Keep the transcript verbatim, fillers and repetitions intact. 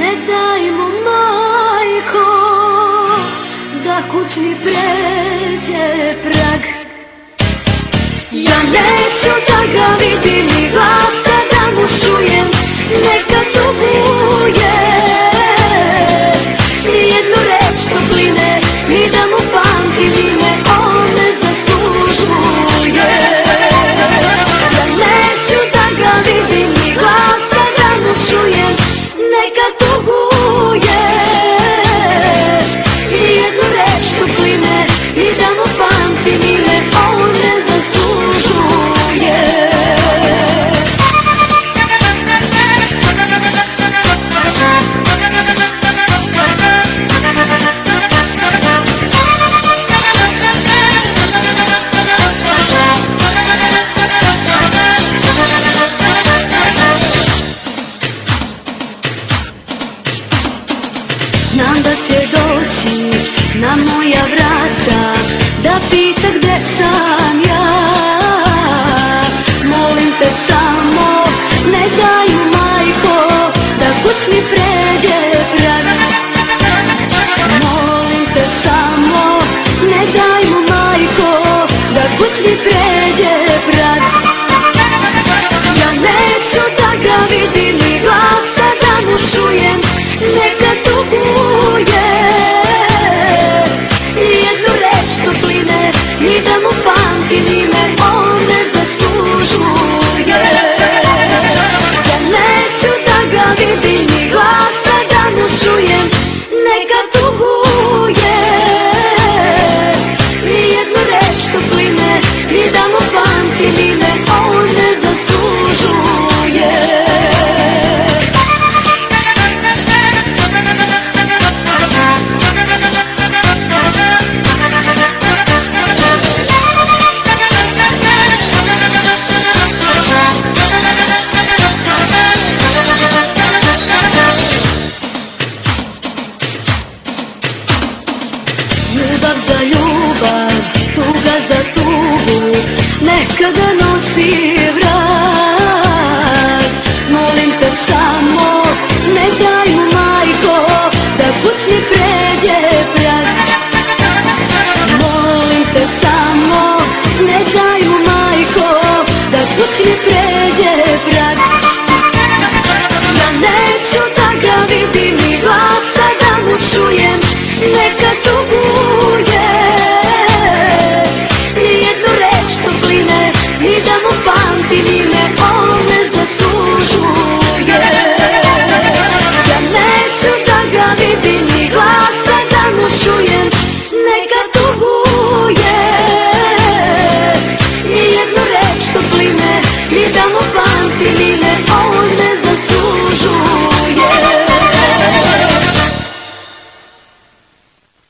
Ne daj mu, majko, da kućni pređe prag. Ja neću da ga vidim ni glasa da mu čujem, neka tuguje. Nijednu reč topline, ni da mu pamtim ime, on ne zaslužuje. Ja neću da ga vidim ni glasa da mu čujem, neka tuguje. Nijednu reč topline, ni da mu pamtim ime, on ne zaslužuje. Znam da će doći na moja vrata da pita gde sam ja. Molim te samo, ne daj, majko, da kućni